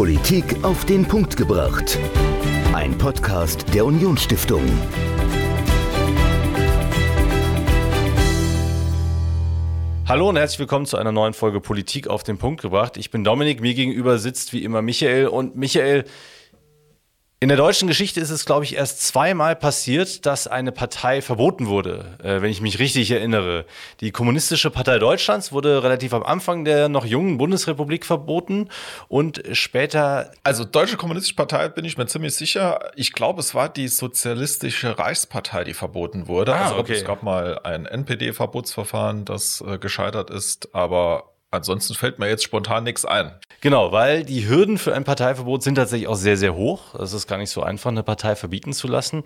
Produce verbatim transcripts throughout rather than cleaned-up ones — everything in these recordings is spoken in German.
Politik auf den Punkt gebracht. Ein Podcast der Unionsstiftung. Hallo und herzlich willkommen zu einer neuen Folge Politik auf den Punkt gebracht. Ich bin Dominik, mir gegenüber sitzt wie immer Michael. Und Michael, in der deutschen Geschichte ist es, glaube ich, erst zweimal passiert, dass eine Partei verboten wurde, äh, wenn ich mich richtig erinnere. Die Kommunistische Partei Deutschlands wurde relativ am Anfang der noch jungen Bundesrepublik verboten und später... Also Deutsche Kommunistische Partei bin ich mir ziemlich sicher. Ich glaube, es war die Sozialistische Reichspartei, die verboten wurde. Ah, also okay. Es gab mal ein N P D-Verbotsverfahren, das äh, gescheitert ist, aber... Ansonsten fällt mir jetzt spontan nichts ein. Genau, weil die Hürden für ein Parteiverbot sind tatsächlich auch sehr, sehr hoch. Es ist gar nicht so einfach, eine Partei verbieten zu lassen.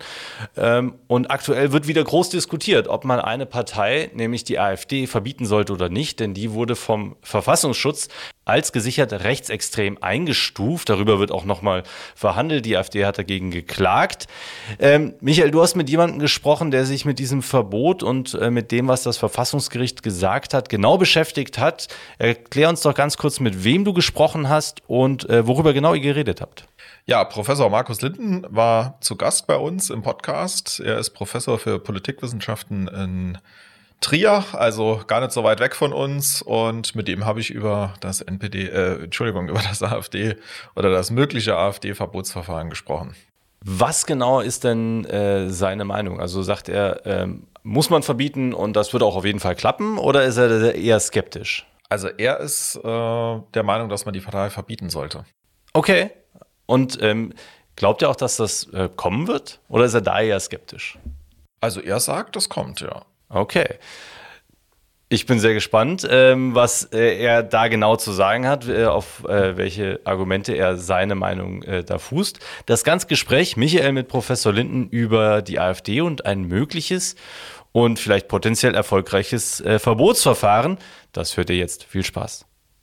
Und aktuell wird wieder groß diskutiert, ob man eine Partei, nämlich die AfD, verbieten sollte oder nicht. Denn die wurde vom Verfassungsschutz als gesichert rechtsextrem eingestuft. Darüber wird auch nochmal verhandelt. Die AfD hat dagegen geklagt. Ähm, Michael, du hast mit jemandem gesprochen, der sich mit diesem Verbot und äh, mit dem, was das Verfassungsgericht gesagt hat, genau beschäftigt hat. Erklär uns doch ganz kurz, mit wem du gesprochen hast und äh, worüber genau ihr geredet habt. Ja, Professor Markus Linden war zu Gast bei uns im Podcast. Er ist Professor für Politikwissenschaften in Trier, also gar nicht so weit weg von uns, und mit dem habe ich über das N P D, äh, Entschuldigung, über das AfD oder das mögliche AfD-Verbotsverfahren gesprochen. Was genau ist denn äh, seine Meinung? Also sagt er, ähm, muss man verbieten und das wird auch auf jeden Fall klappen, oder ist er eher skeptisch? Also er ist äh, der Meinung, dass man die Partei verbieten sollte. Okay. Und ähm, glaubt er auch, dass das äh, kommen wird, oder ist er da eher skeptisch? Also er sagt, das kommt, ja. Okay. Ich bin sehr gespannt, ähm, was äh, er da genau zu sagen hat, äh, auf äh, welche Argumente er seine Meinung äh, da fußt. Das ganze Gespräch, Michael mit Professor Linden über die AfD und ein mögliches und vielleicht potenziell erfolgreiches äh, Verbotsverfahren, das hört ihr jetzt. Viel Spaß.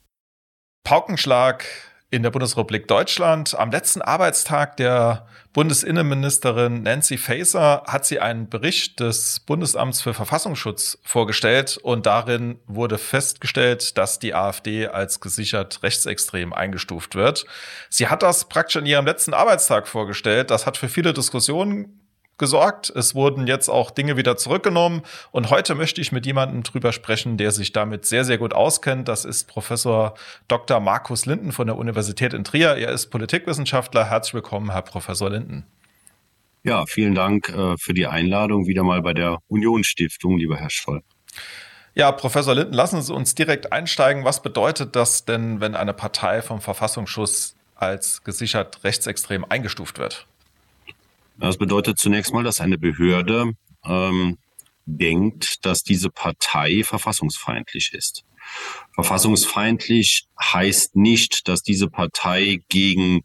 Paukenschlag in der Bundesrepublik Deutschland. Am letzten Arbeitstag der Bundesinnenministerin Nancy Faeser hat sie einen Bericht des Bundesamts für Verfassungsschutz vorgestellt und darin wurde festgestellt, dass die AfD als gesichert rechtsextrem eingestuft wird. Sie hat das praktisch an ihrem letzten Arbeitstag vorgestellt. Das hat für viele Diskussionen gesorgt. Es wurden jetzt auch Dinge wieder zurückgenommen und heute möchte ich mit jemandem drüber sprechen, der sich damit sehr, sehr gut auskennt. Das ist Professor Doktor Markus Linden von der Universität in Trier. Er ist Politikwissenschaftler. Herzlich willkommen, Herr Professor Linden. Ja, vielen Dank äh, für die Einladung wieder mal bei der Unionsstiftung, lieber Herr Scholl. Ja, Professor Linden, lassen Sie uns direkt einsteigen. Was bedeutet das denn, wenn eine Partei vom Verfassungsschutz als gesichert rechtsextrem eingestuft wird? Das bedeutet zunächst mal, dass eine Behörde ähm, denkt, dass diese Partei verfassungsfeindlich ist. Verfassungsfeindlich heißt nicht, dass diese Partei gegen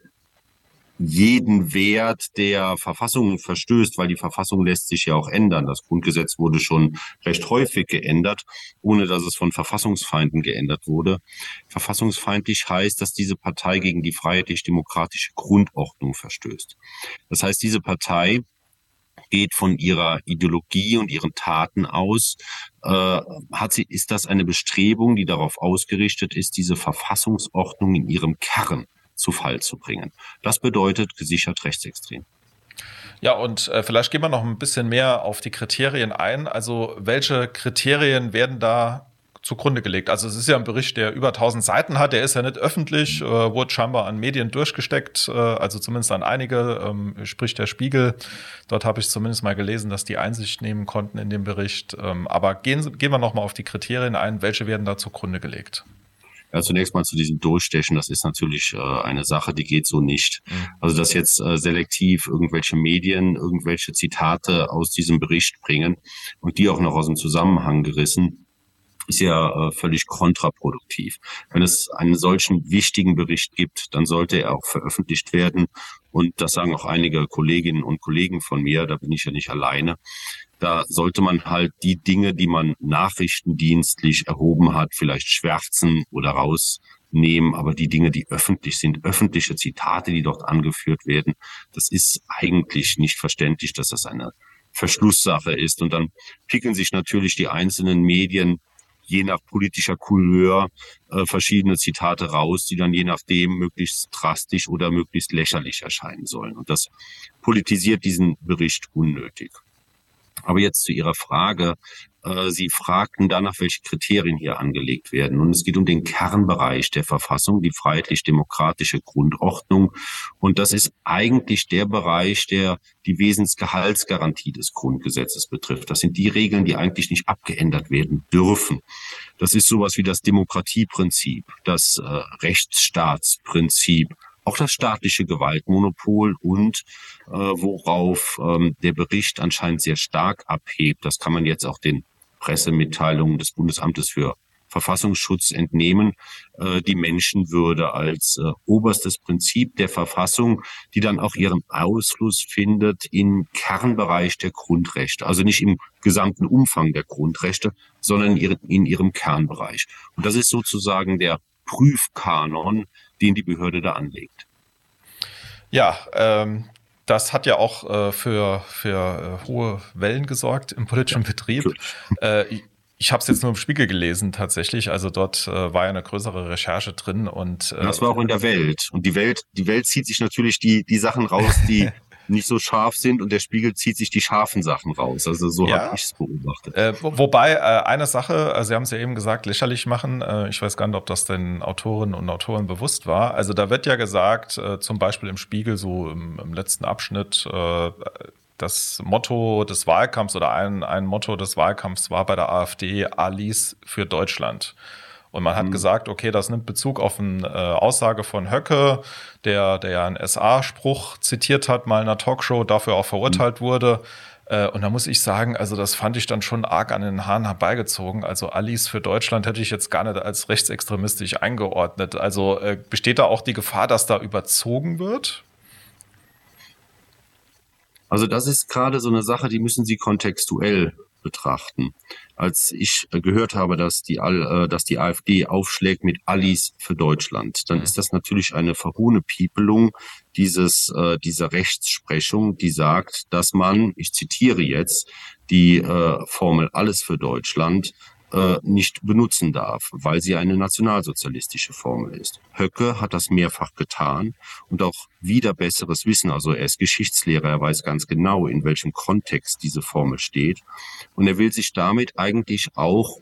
jeden Wert der Verfassung verstößt, weil die Verfassung lässt sich ja auch ändern. Das Grundgesetz wurde schon recht häufig geändert, ohne dass es von Verfassungsfeinden geändert wurde. Verfassungsfeindlich heißt, dass diese Partei gegen die freiheitlich-demokratische Grundordnung verstößt. Das heißt, diese Partei geht von ihrer Ideologie und ihren Taten aus, äh, hat sie, ist das eine Bestrebung, die darauf ausgerichtet ist, diese Verfassungsordnung in ihrem Kern zu Fall zu bringen. Das bedeutet gesichert rechtsextrem. Ja, und äh, vielleicht gehen wir noch ein bisschen mehr auf die Kriterien ein. Also welche Kriterien werden da zugrunde gelegt? Also es ist ja ein Bericht, der über tausend Seiten hat. Der ist ja nicht öffentlich, äh, wurde scheinbar an Medien durchgesteckt, äh, also zumindest an einige, ähm, sprich der Spiegel. Dort habe ich zumindest mal gelesen, dass die Einsicht nehmen konnten in den Bericht. Ähm, aber gehen, gehen wir noch mal auf die Kriterien ein. Welche werden da zugrunde gelegt? Ja, zunächst mal zu diesem Durchstechen, das ist natürlich äh, eine Sache, die geht so nicht. Mhm. Also dass jetzt äh, selektiv irgendwelche Medien irgendwelche Zitate aus diesem Bericht bringen und die auch noch aus dem Zusammenhang gerissen, ist ja äh, völlig kontraproduktiv. Wenn es einen solchen wichtigen Bericht gibt, dann sollte er auch veröffentlicht werden. Und das sagen auch einige Kolleginnen und Kollegen von mir, da bin ich ja nicht alleine. Da sollte man halt die Dinge, die man nachrichtendienstlich erhoben hat, vielleicht schwärzen oder rausnehmen. Aber die Dinge, die öffentlich sind, öffentliche Zitate, die dort angeführt werden, das ist eigentlich nicht verständlich, dass das eine Verschlusssache ist. Und dann picken sich natürlich die einzelnen Medien je nach politischer Couleur äh, verschiedene Zitate raus, die dann je nachdem möglichst drastisch oder möglichst lächerlich erscheinen sollen. Und das politisiert diesen Bericht unnötig. Aber jetzt zu Ihrer Frage. Sie fragten danach, welche Kriterien hier angelegt werden. Und es geht um den Kernbereich der Verfassung, die freiheitlich-demokratische Grundordnung. Und das ist eigentlich der Bereich, der die Wesensgehaltsgarantie des Grundgesetzes betrifft. Das sind die Regeln, die eigentlich nicht abgeändert werden dürfen. Das ist sowas wie das Demokratieprinzip, das äh, Rechtsstaatsprinzip, auch das staatliche Gewaltmonopol und äh, worauf ähm, der Bericht anscheinend sehr stark abhebt. Das kann man jetzt auch den Pressemitteilungen des Bundesamtes für Verfassungsschutz entnehmen, äh, die Menschenwürde als äh, oberstes Prinzip der Verfassung, die dann auch ihren Ausfluss findet im Kernbereich der Grundrechte. Also nicht im gesamten Umfang der Grundrechte, sondern in ihrem, in ihrem Kernbereich. Und das ist sozusagen der Prüfkanon, den die Behörde da anlegt. Ja, ähm, das hat ja auch äh, für, für äh, hohe Wellen gesorgt im politischen ja, Betrieb. Äh, ich ich habe es jetzt nur im Spiegel gelesen tatsächlich, also dort äh, war ja eine größere Recherche drin. Und äh, das war auch in der Welt. Und die Welt, die Welt zieht sich natürlich die, die Sachen raus, die nicht so scharf sind, und der Spiegel zieht sich die scharfen Sachen raus. Also so ja. habe ich es beobachtet. Äh, wo, wobei äh, eine Sache, also Sie haben es ja eben gesagt, lächerlich machen. Äh, ich weiß gar nicht, ob das den Autorinnen und Autoren bewusst war. Also da wird ja gesagt, äh, zum Beispiel im Spiegel, so im, im letzten Abschnitt, äh, das Motto des Wahlkampfs oder ein, ein Motto des Wahlkampfs war bei der AfD Alice für Deutschland. Und man hat mhm. gesagt, okay, das nimmt Bezug auf eine äh, Aussage von Höcke, der, der ja einen S A-Spruch zitiert hat, mal in einer Talkshow, dafür auch verurteilt mhm. wurde. Äh, und da muss ich sagen, also das fand ich dann schon arg an den Haaren herbeigezogen. Also Alice für Deutschland hätte ich jetzt gar nicht als rechtsextremistisch eingeordnet. Also äh, besteht da auch die Gefahr, dass da überzogen wird? Also das ist gerade so eine Sache, die müssen Sie kontextuell betrachten. Als ich gehört habe, dass die, dass die AfD aufschlägt mit Alice für Deutschland, dann ist das natürlich eine Verhohnepiepelung dieses, dieser Rechtsprechung, die sagt, dass man, ich zitiere jetzt, die äh, Formel Alles für Deutschland äh, nicht benutzen darf, weil sie eine nationalsozialistische Formel ist. Höcke hat das mehrfach getan und auch wieder besseres Wissen. Also er ist Geschichtslehrer, er weiß ganz genau, in welchem Kontext diese Formel steht. Und er will sich damit eigentlich auch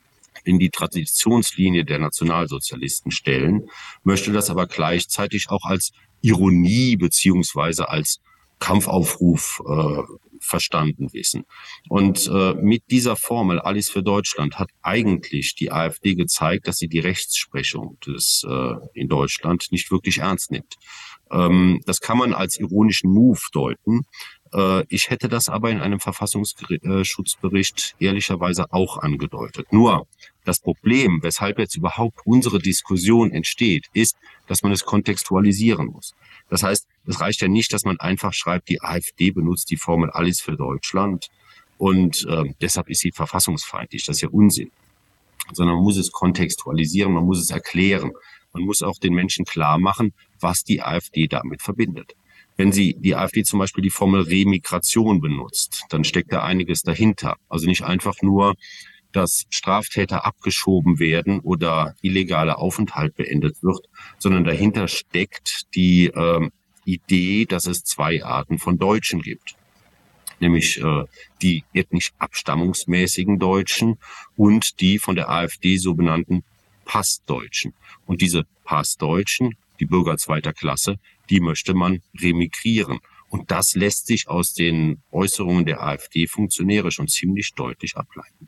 in die Traditionslinie der Nationalsozialisten stellen, möchte das aber gleichzeitig auch als Ironie beziehungsweise als Kampfaufruf äh, verstanden wissen. Und äh, mit dieser Formel Alles für Deutschland hat eigentlich die AfD gezeigt, dass sie die Rechtsprechung des äh, in Deutschland nicht wirklich ernst nimmt. Ähm, das kann man als ironischen Move deuten. Äh, ich hätte das aber in einem Verfassungsschutzbericht ehrlicherweise auch angedeutet. Nur das Problem, weshalb jetzt überhaupt unsere Diskussion entsteht, ist, dass man es kontextualisieren muss. Das heißt, es reicht ja nicht, dass man einfach schreibt, die AfD benutzt die Formel Alles für Deutschland und äh, deshalb ist sie verfassungsfeindlich. Das ist ja Unsinn. Sondern man muss es kontextualisieren, man muss es erklären. Man muss auch den Menschen klar machen, was die AfD damit verbindet. Wenn sie die AfD zum Beispiel die Formel Remigration benutzt, dann steckt da einiges dahinter. Also nicht einfach nur, dass Straftäter abgeschoben werden oder illegaler Aufenthalt beendet wird, sondern dahinter steckt die äh, Idee, dass es zwei Arten von Deutschen gibt. Nämlich äh, die ethnisch abstammungsmäßigen Deutschen und die von der AfD so benannten Passdeutschen. Und diese Passdeutschen, die Bürger zweiter Klasse, die möchte man remigrieren. Und das lässt sich aus den Äußerungen der AfD-Funktionäre schon ziemlich deutlich ableiten.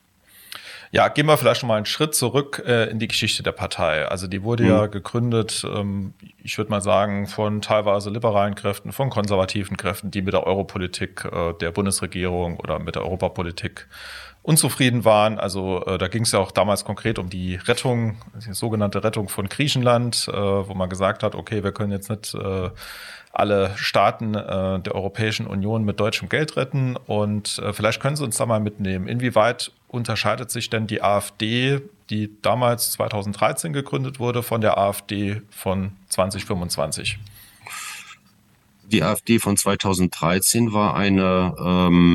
Ja, gehen wir vielleicht noch mal einen Schritt zurück äh, in die Geschichte der Partei. Also die wurde mhm. ja gegründet, ähm, ich würde mal sagen, von teilweise liberalen Kräften, von konservativen Kräften, die mit der Europolitik äh, der Bundesregierung oder mit der Europapolitik unzufrieden waren. Also äh, da ging es ja auch damals konkret um die Rettung, die sogenannte Rettung von Griechenland, äh, wo man gesagt hat, okay, wir können jetzt nicht äh, alle Staaten äh, der Europäischen Union mit deutschem Geld retten. Und äh, vielleicht können Sie uns da mal mitnehmen. Inwieweit unterscheidet sich denn die AfD, die damals zweitausenddreizehn gegründet wurde, von der AfD von zwanzig fünfundzwanzig? Die AfD von zweitausenddreizehn war eine ähm,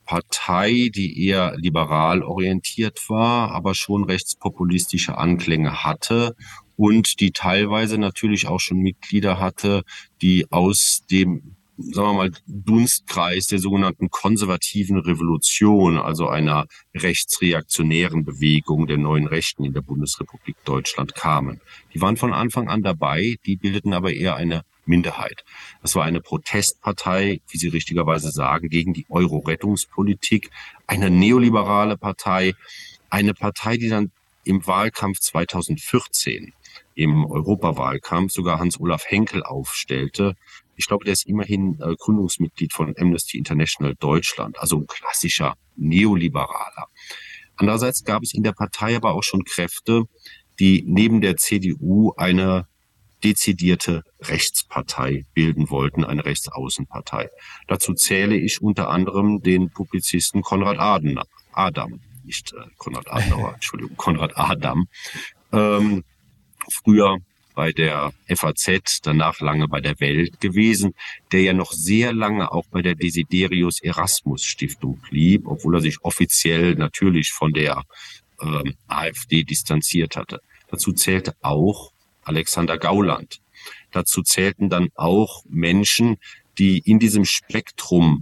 Partei, die eher liberal orientiert war, aber schon rechtspopulistische Anklänge hatte und die teilweise natürlich auch schon Mitglieder hatte, die aus dem, sagen wir mal, Dunstkreis der sogenannten konservativen Revolution, also einer rechtsreaktionären Bewegung der neuen Rechten in der Bundesrepublik Deutschland kamen. Die waren von Anfang an dabei, die bildeten aber eher eine Minderheit. Das war eine Protestpartei, wie Sie richtigerweise sagen, gegen die Euro-Rettungspolitik, eine neoliberale Partei, eine Partei, die dann im Wahlkampf zweitausendvierzehn, im Europawahlkampf, sogar Hans-Olaf Henkel aufstellte. Ich glaube, der ist immerhin äh, Gründungsmitglied von Amnesty International Deutschland, also ein klassischer Neoliberaler. Andererseits gab es in der Partei aber auch schon Kräfte, die neben der C D U eine dezidierte Rechtspartei bilden wollten, eine Rechtsaußenpartei. Dazu zähle ich unter anderem den Publizisten Konrad Adenauer, Adam, nicht äh, Konrad Adenauer, Entschuldigung, Konrad Adam, ähm, früher bei der F A Z, danach lange bei der Welt gewesen, der ja noch sehr lange auch bei der Desiderius Erasmus Stiftung blieb, obwohl er sich offiziell natürlich von der ähm, AfD distanziert hatte. Dazu zählte auch Alexander Gauland. Dazu zählten dann auch Menschen, die in diesem Spektrum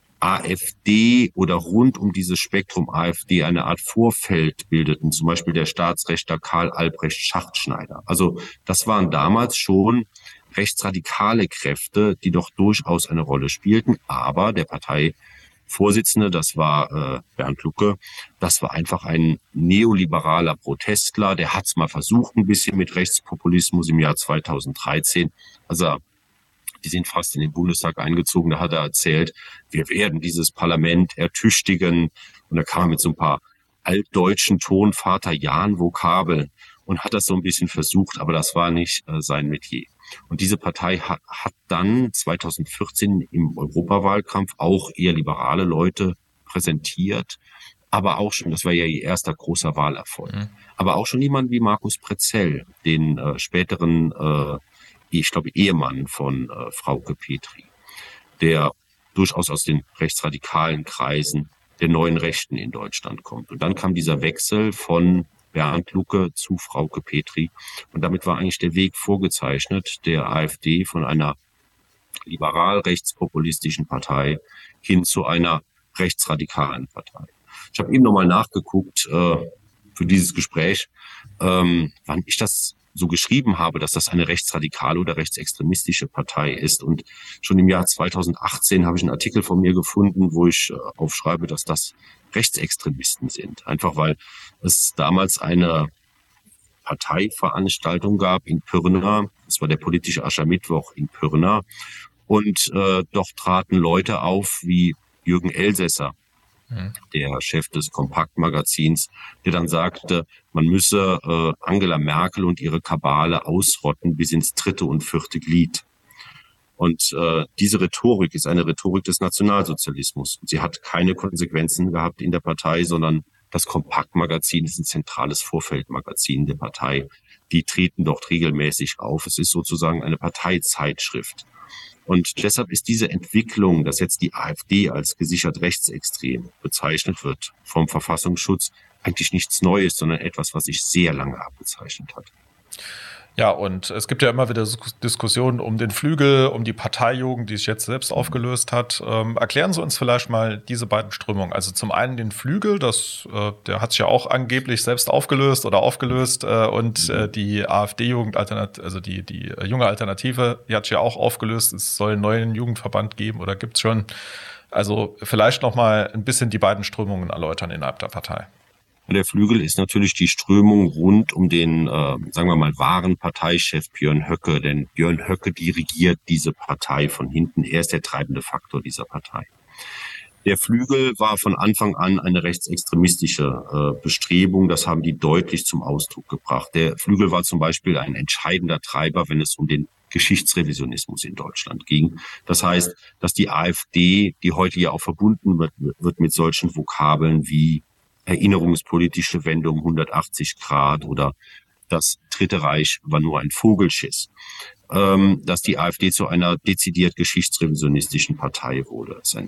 AfD oder rund um dieses Spektrum AfD eine Art Vorfeld bildeten, zum Beispiel der Staatsrechtler Karl Albrecht Schachtschneider. Also das waren damals schon rechtsradikale Kräfte, die doch durchaus eine Rolle spielten, aber der Parteivorsitzende, das war äh, Bernd Lucke, das war einfach ein neoliberaler Protestler, der hat es mal versucht ein bisschen mit Rechtspopulismus im Jahr zweitausenddreizehn, also die sind fast in den Bundestag eingezogen, da hat er erzählt, wir werden dieses Parlament ertüchtigen. Und da kam er mit so ein paar altdeutschen Tonvater-Jahn-Vokabeln und hat das so ein bisschen versucht, aber das war nicht äh, sein Metier. Und diese Partei hat, hat dann zweitausendvierzehn im Europawahlkampf auch eher liberale Leute präsentiert, aber auch schon, das war ja ihr erster großer Wahlerfolg, mhm. aber auch schon jemand wie Markus Pretzell, den äh, späteren äh, ich glaube, Ehemann von äh, Frauke Petry, der durchaus aus den rechtsradikalen Kreisen der neuen Rechten in Deutschland kommt. Und dann kam dieser Wechsel von Bernd Lucke zu Frauke Petry. Und damit war eigentlich der Weg vorgezeichnet, der AfD von einer liberal-rechtspopulistischen Partei hin zu einer rechtsradikalen Partei. Ich habe eben nochmal nachgeguckt äh, für dieses Gespräch, ähm, wann ich das so geschrieben habe, dass das eine rechtsradikale oder rechtsextremistische Partei ist. Und schon im Jahr zweitausendachtzehn habe ich einen Artikel von mir gefunden, wo ich äh, aufschreibe, dass das Rechtsextremisten sind. Einfach weil es damals eine Parteiveranstaltung gab in Pirna. Das war der politische Aschermittwoch in Pirna. Und äh, dort traten Leute auf wie Jürgen Elsässer, der Chef des Kompakt-Magazins, der dann sagte, man müsse äh, Angela Merkel und ihre Kabale ausrotten bis ins dritte und vierte Glied. Und äh, diese Rhetorik ist eine Rhetorik des Nationalsozialismus. Sie hat keine Konsequenzen gehabt in der Partei, sondern das Kompakt-Magazin ist ein zentrales Vorfeldmagazin der Partei. Die treten dort regelmäßig auf. Es ist sozusagen eine Parteizeitschrift. Und deshalb ist diese Entwicklung, dass jetzt die AfD als gesichert rechtsextrem bezeichnet wird vom Verfassungsschutz, eigentlich nichts Neues, sondern etwas, was sich sehr lange abgezeichnet hat. Ja, und es gibt ja immer wieder Diskussionen um den Flügel, um die Parteijugend, die sich jetzt selbst aufgelöst hat. Ähm, erklären Sie uns vielleicht mal diese beiden Strömungen. Also zum einen den Flügel, das, äh, der hat sich ja auch angeblich selbst aufgelöst oder aufgelöst. Äh, und äh, die AfD-Jugend, also die, die äh, junge Alternative, die hat sich ja auch aufgelöst. Es soll einen neuen Jugendverband geben oder gibt's schon. Also vielleicht noch mal ein bisschen die beiden Strömungen erläutern innerhalb der Partei. Der Flügel ist natürlich die Strömung rund um den, äh, sagen wir mal, wahren Parteichef Björn Höcke. Denn Björn Höcke dirigiert diese Partei von hinten. Er ist der treibende Faktor dieser Partei. Der Flügel war von Anfang an eine rechtsextremistische äh, Bestrebung. Das haben die deutlich zum Ausdruck gebracht. Der Flügel war zum Beispiel ein entscheidender Treiber, wenn es um den Geschichtsrevisionismus in Deutschland ging. Das heißt, dass die AfD, die heute ja auch verbunden wird, wird mit solchen Vokabeln wie erinnerungspolitische Wendung hundertachtzig Grad oder das Dritte Reich war nur ein Vogelschiss, ähm, dass die AfD zu einer dezidiert geschichtsrevisionistischen Partei wurde. Das ist ein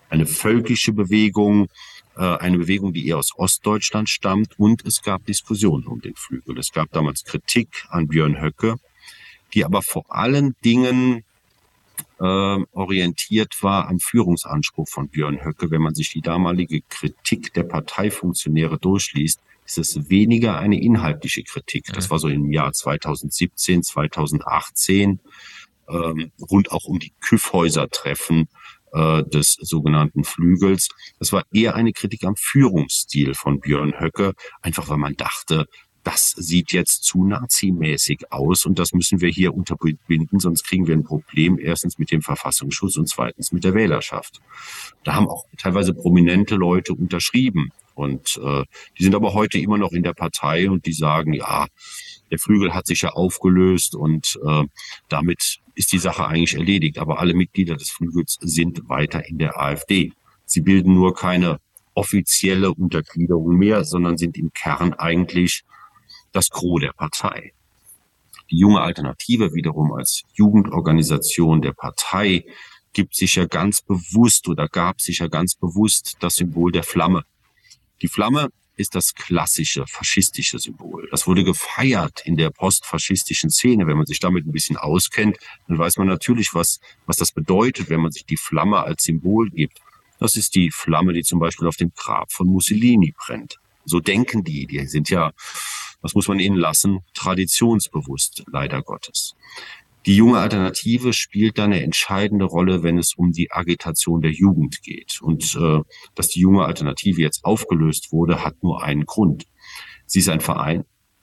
eine völkische Bewegung, äh, eine Bewegung, die eher aus Ostdeutschland stammt, und es gab Diskussionen um den Flügel. Es gab damals Kritik an Björn Höcke, die aber vor allen Dingen äh, orientiert war am Führungsanspruch von Björn Höcke. Wenn man sich die damalige Kritik der Parteifunktionäre durchliest, ist es weniger eine inhaltliche Kritik. Das war so im Jahr zweitausendsiebzehn, zweitausendachtzehn, ähm, rund auch um die Kyffhäuser-Treffen äh, des sogenannten Flügels. Das war eher eine Kritik am Führungsstil von Björn Höcke, einfach weil man dachte, das sieht jetzt zu nazimäßig aus und das müssen wir hier unterbinden, sonst kriegen wir ein Problem, erstens mit dem Verfassungsschutz und zweitens mit der Wählerschaft. Da haben auch teilweise prominente Leute unterschrieben und äh, die sind aber heute immer noch in der Partei und die sagen, ja, der Flügel hat sich ja aufgelöst und äh, damit ist die Sache eigentlich erledigt. Aber alle Mitglieder des Flügels sind weiter in der AfD. Sie bilden nur keine offizielle Untergliederung mehr, sondern sind im Kern eigentlich das Gros der Partei. Die Junge Alternative wiederum als Jugendorganisation der Partei gibt sich ja ganz bewusst oder gab sich ja ganz bewusst das Symbol der Flamme. Die Flamme ist das klassische faschistische Symbol. Das wurde gefeiert in der postfaschistischen Szene. Wenn man sich damit ein bisschen auskennt, dann weiß man natürlich, was, was das bedeutet, wenn man sich die Flamme als Symbol gibt. Das ist die Flamme, die zum Beispiel auf dem Grab von Mussolini brennt. So denken die. Die sind ja, was muss man ihnen lassen, traditionsbewusst, leider Gottes. Die Junge Alternative spielt da eine entscheidende Rolle, wenn es um die Agitation der Jugend geht. Und äh, dass die Junge Alternative jetzt aufgelöst wurde, hat nur einen Grund. Sie ist ein Verein.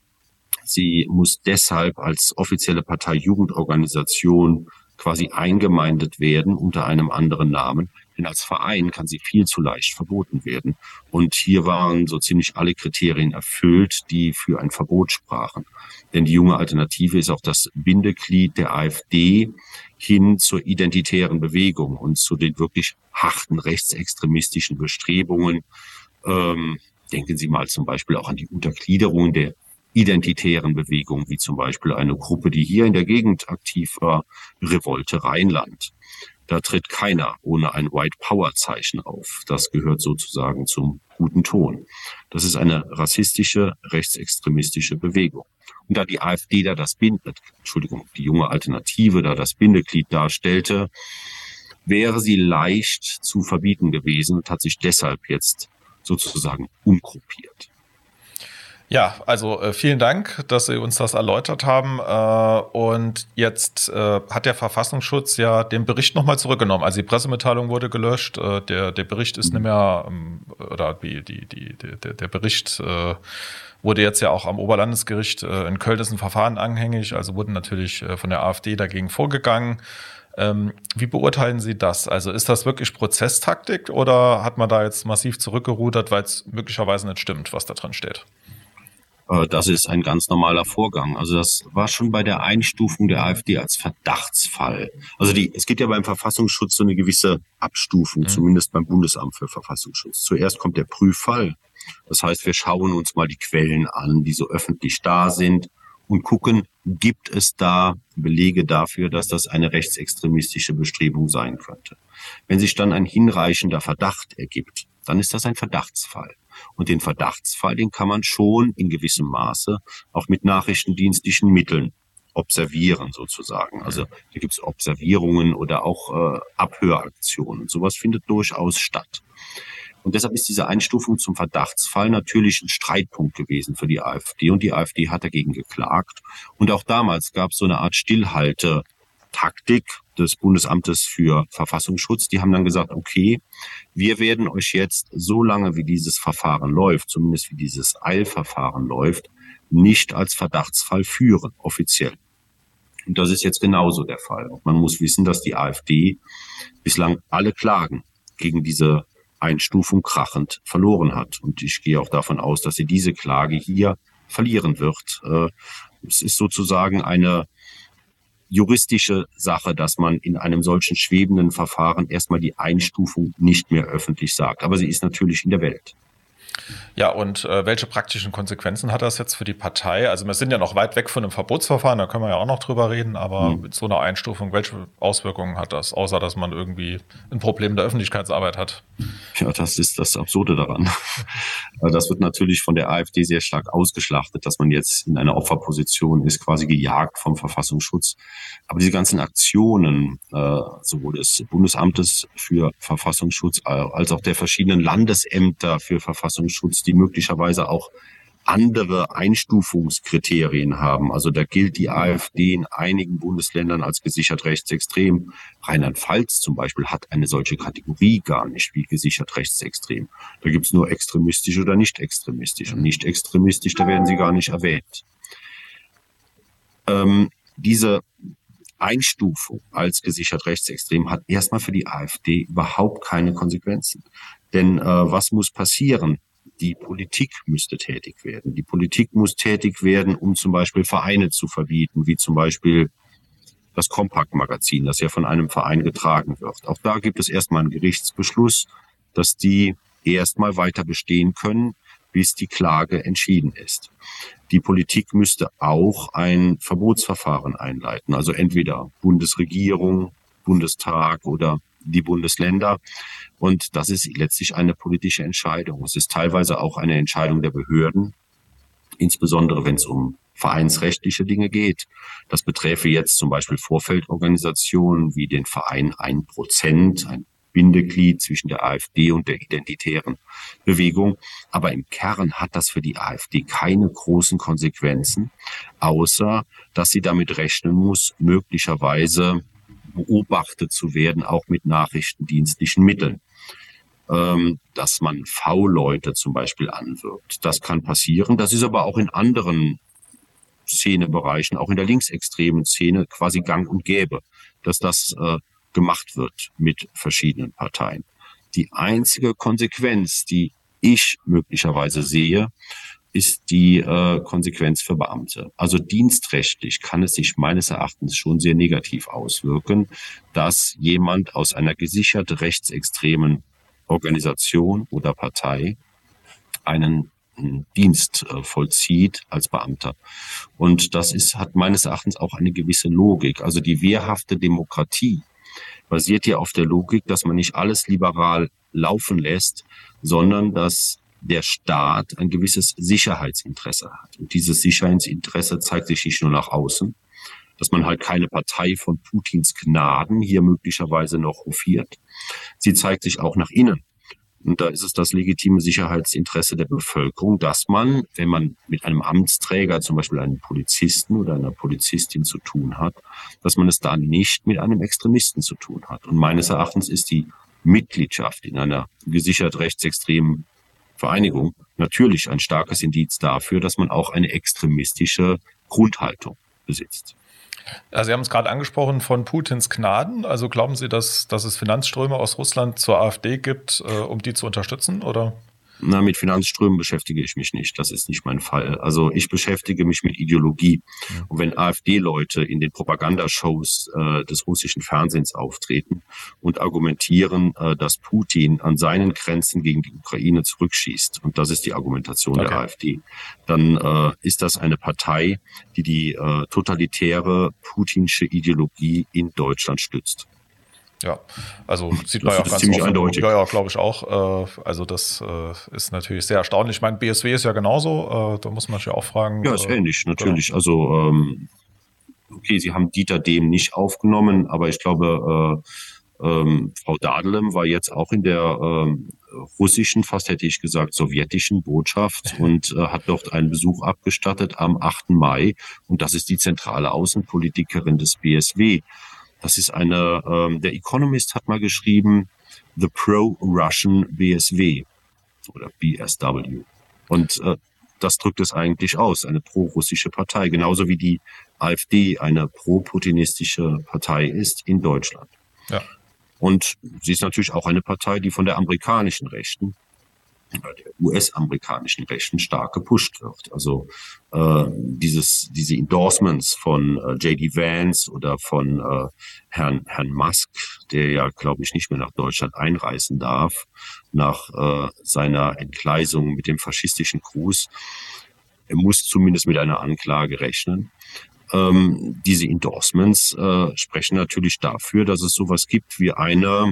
Sie muss deshalb als offizielle Partei-Jugendorganisation quasi eingemeindet werden unter einem anderen Namen. Denn als Verein kann sie viel zu leicht verboten werden. Und hier waren so ziemlich alle Kriterien erfüllt, die für ein Verbot sprachen. Denn die Junge Alternative ist auch das Bindeglied der AfD hin zur identitären Bewegung und zu den wirklich harten rechtsextremistischen Bestrebungen. Ähm, denken Sie mal zum Beispiel auch an die Untergliederung der identitären Bewegung, wie zum Beispiel eine Gruppe, die hier in der Gegend aktiv war, Revolte Rheinland. Da tritt keiner ohne ein White-Power-Zeichen auf. Das gehört sozusagen zum guten Ton. Das ist eine rassistische, rechtsextremistische Bewegung. Und da die AfD da das Bindeglied, Entschuldigung, die Junge Alternative da das Bindeglied darstellte, wäre sie leicht zu verbieten gewesen und hat sich deshalb jetzt sozusagen umgruppiert. Ja, also äh, vielen Dank, dass Sie uns das erläutert haben. Äh, und jetzt äh, hat der Verfassungsschutz ja den Bericht nochmal zurückgenommen. Also die Pressemitteilung wurde gelöscht. Äh, der, der Bericht ist mhm. nicht mehr, ähm, oder die, die, die, der, der Bericht äh, wurde jetzt ja auch am Oberlandesgericht äh, in Köln ist ein Verfahren anhängig. Also wurden natürlich äh, von der AfD dagegen vorgegangen. Ähm, wie beurteilen Sie das? Also ist das wirklich Prozesstaktik oder hat man da jetzt massiv zurückgerudert, weil es möglicherweise nicht stimmt, was da drin steht? Das ist ein ganz normaler Vorgang. Also das war schon bei der Einstufung der AfD als Verdachtsfall. Also die, es gibt ja beim Verfassungsschutz so eine gewisse Abstufung, mhm. zumindest beim Bundesamt für Verfassungsschutz. Zuerst kommt der Prüffall. Das heißt, wir schauen uns mal die Quellen an, die so öffentlich da sind und gucken, gibt es da Belege dafür, dass das eine rechtsextremistische Bestrebung sein könnte. Wenn sich dann ein hinreichender Verdacht ergibt, dann ist das ein Verdachtsfall. Und den Verdachtsfall, den kann man schon in gewissem Maße auch mit nachrichtendienstlichen Mitteln observieren sozusagen. Also da gibt es Observierungen oder auch äh, Abhöraktionen. Sowas findet durchaus statt. Und deshalb ist diese Einstufung zum Verdachtsfall natürlich ein Streitpunkt gewesen für die AfD. Und die AfD hat dagegen geklagt. Und auch damals gab es so eine Art Stillhaltetaktik des Bundesamtes für Verfassungsschutz. Die haben dann gesagt, okay, wir werden euch jetzt so lange, wie dieses Verfahren läuft, zumindest wie dieses Eilverfahren läuft, nicht als Verdachtsfall führen, offiziell. Und das ist jetzt genauso der Fall. Man muss wissen, dass die AfD bislang alle Klagen gegen diese Einstufung krachend verloren hat. Und ich gehe auch davon aus, dass sie diese Klage hier verlieren wird. Es ist sozusagen eine juristische Sache, dass man in einem solchen schwebenden Verfahren erstmal die Einstufung nicht mehr öffentlich sagt. Aber sie ist natürlich in der Welt. Ja, und äh, welche praktischen Konsequenzen hat das jetzt für die Partei? Also wir sind ja noch weit weg von einem Verbotsverfahren, da können wir ja auch noch drüber reden, aber hm. mit so einer Einstufung, welche Auswirkungen hat das, außer dass man irgendwie ein Problem der Öffentlichkeitsarbeit hat? Ja, das ist das Absurde daran. Das wird natürlich von der AfD sehr stark ausgeschlachtet, dass man jetzt in einer Opferposition ist, quasi gejagt vom Verfassungsschutz. Aber diese ganzen Aktionen, äh, sowohl des Bundesamtes für Verfassungsschutz als auch der verschiedenen Landesämter für Verfassungsschutz, die möglicherweise auch andere Einstufungskriterien haben. Also da gilt die AfD in einigen Bundesländern als gesichert rechtsextrem. Rheinland-Pfalz zum Beispiel hat eine solche Kategorie gar nicht wie gesichert rechtsextrem. Da gibt's nur extremistisch oder nicht extremistisch. Und nicht extremistisch, da werden sie gar nicht erwähnt. Ähm, diese Einstufung als gesichert rechtsextrem hat erstmal für die AfD überhaupt keine Konsequenzen. Denn äh, was muss passieren? Die Politik müsste tätig werden. Die Politik muss tätig werden, um zum Beispiel Vereine zu verbieten, wie zum Beispiel das Kompakt-Magazin, das ja von einem Verein getragen wird. Auch da gibt es erstmal einen Gerichtsbeschluss, dass die erstmal weiter bestehen können, bis die Klage entschieden ist. Die Politik müsste auch ein Verbotsverfahren einleiten, also entweder Bundesregierung, Bundestag oder die Bundesländer. Und das ist letztlich eine politische Entscheidung. Es ist teilweise auch eine Entscheidung der Behörden, insbesondere wenn es um vereinsrechtliche Dinge geht. Das beträfe jetzt zum Beispiel Vorfeldorganisationen wie den Verein ein Prozent, ein Bindeglied zwischen der AfD und der identitären Bewegung. Aber im Kern hat das für die AfD keine großen Konsequenzen, außer dass sie damit rechnen muss, möglicherweise beobachtet zu werden, auch mit nachrichtendienstlichen Mitteln. Ähm, dass man V-Leute zum Beispiel anwirbt. Das kann passieren. Das ist aber auch in anderen Szenebereichen, auch in der linksextremen Szene quasi gang und gäbe, dass das äh, gemacht wird mit verschiedenen Parteien. Die einzige Konsequenz, die ich möglicherweise sehe, ist die äh, Konsequenz für Beamte. Also dienstrechtlich kann es sich meines Erachtens schon sehr negativ auswirken, dass jemand aus einer gesichert rechtsextremen Organisation oder Partei einen Dienst äh, vollzieht als Beamter. Und das ist, hat meines Erachtens auch eine gewisse Logik. Also die wehrhafte Demokratie basiert ja auf der Logik, dass man nicht alles liberal laufen lässt, sondern dass der Staat ein gewisses Sicherheitsinteresse hat. Und dieses Sicherheitsinteresse zeigt sich nicht nur nach außen, dass man halt keine Partei von Putins Gnaden hier möglicherweise noch hofiert. Sie zeigt sich auch nach innen. Und da ist es das legitime Sicherheitsinteresse der Bevölkerung, dass man, wenn man mit einem Amtsträger, zum Beispiel einem Polizisten oder einer Polizistin zu tun hat, dass man es da nicht mit einem Extremisten zu tun hat. Und meines Erachtens ist die Mitgliedschaft in einer gesichert rechtsextremen Vereinigung natürlich ein starkes Indiz dafür, dass man auch eine extremistische Grundhaltung besitzt. Ja, Sie haben es gerade angesprochen von Putins Gnaden. Also glauben Sie, dass, dass es Finanzströme aus Russland zur AfD gibt, äh, um die zu unterstützen, oder? Na, mit Finanzströmen beschäftige ich mich nicht. Das ist nicht mein Fall. Also ich beschäftige mich mit Ideologie. Mhm. Und wenn AfD-Leute in den Propagandashows äh, des russischen Fernsehens auftreten und argumentieren, äh, dass Putin an seinen Grenzen gegen die Ukraine zurückschießt, und das ist die Argumentation okay. der AfD, dann äh, ist das eine Partei, die die äh, totalitäre putinsche Ideologie in Deutschland stützt. Ja, also sieht man ja auch ganz ziemlich offen. Eindeutig. Ja, ja, glaube ich auch. Also das ist natürlich sehr erstaunlich. Ich meine, B S W ist ja genauso. Da muss man sich ja auch fragen. Ja, ist ähnlich, natürlich. Genau. Also ähm, okay, Sie haben Dieter Dehm nicht aufgenommen, aber ich glaube, äh, ähm, Frau Dadelem war jetzt auch in der ähm, russischen, fast hätte ich gesagt, sowjetischen Botschaft und äh, hat dort einen Besuch abgestattet am achten Mai. Und das ist die zentrale Außenpolitikerin des B S W. Das ist eine, ähm, der Economist hat mal geschrieben, The Pro-Russian B S W oder B S W. Und äh, das drückt es eigentlich aus, eine pro-russische Partei, genauso wie die AfD eine pro-putinistische Partei ist in Deutschland. Ja. Und sie ist natürlich auch eine Partei, die von der amerikanischen Rechten der U S-amerikanischen Rechten stark gepusht wird. Also äh, dieses, diese Endorsements von äh, J D Vance oder von äh, Herrn, Herrn Musk, der ja, glaube ich, nicht mehr nach Deutschland einreisen darf, nach äh, seiner Entgleisung mit dem faschistischen Gruß. Er muss zumindest mit einer Anklage rechnen. Ähm, diese Endorsements äh, sprechen natürlich dafür, dass es sowas gibt wie eine